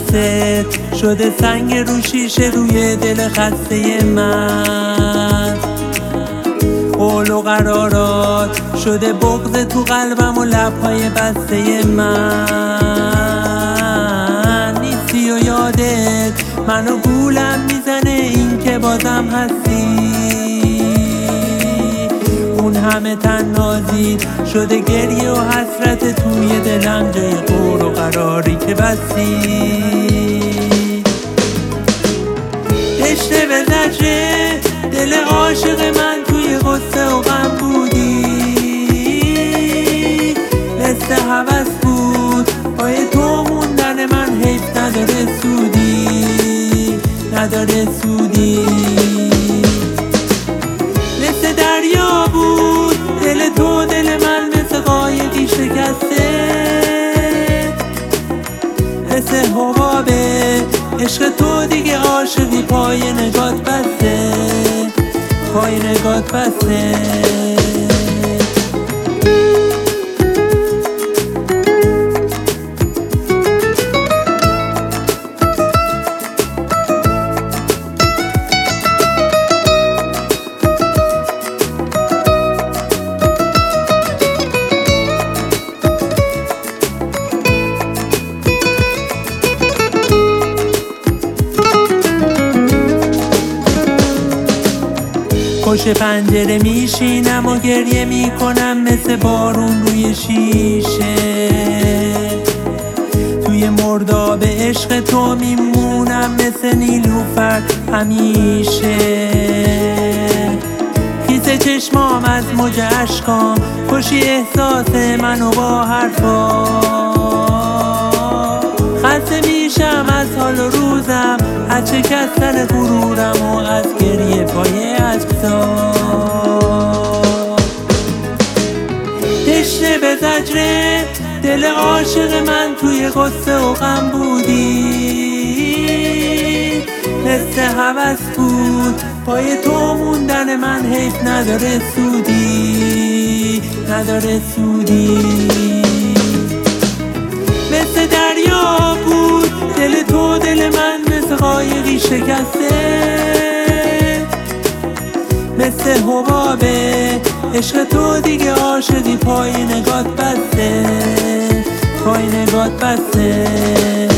دستت شده سنگ رو شیشه روی دل خسته من. قول و قرارات شده بغض تو قلبم و لبهای بسته من. نیستی و یادت منو گولم میزنه این که بازم هستی. اون همه تنهایی شده گریه و حسرت توی دلم جای قول و قراری که بستی. تشنه به زجر دل عاشق من توی غصه و غم بودی. مثل هوس بود پای تو موندن من، حیف نداره سودی. مثل دریا بود دل تو، دل من مثل قایقی شکسته. مثل حبابه عشق تو دیگه عاشقی، پای نگات بسته. پشت پنجره میشینم و گریه میکنم مثل بارون روی شیشه. توی مرداب عشق تو میمونم مثل نیلوفر همیشه. خیس چشمام از موج اشکام کشی احساس منو با حرفا. خسته میشم از حال و روزم، از شکستن غرورم و از گریه پای عکس‌ها. تشنه به زجر دل عاشق من توی غصه و غم بودی. مثل هوس بود پای تو موندن من، حیف نداره سودی. مثل دریا بود دل تو، دل من مثل قایقی شکسته. مثل حبابه عشق تو دیگه عاشقی، پای نگات بسته.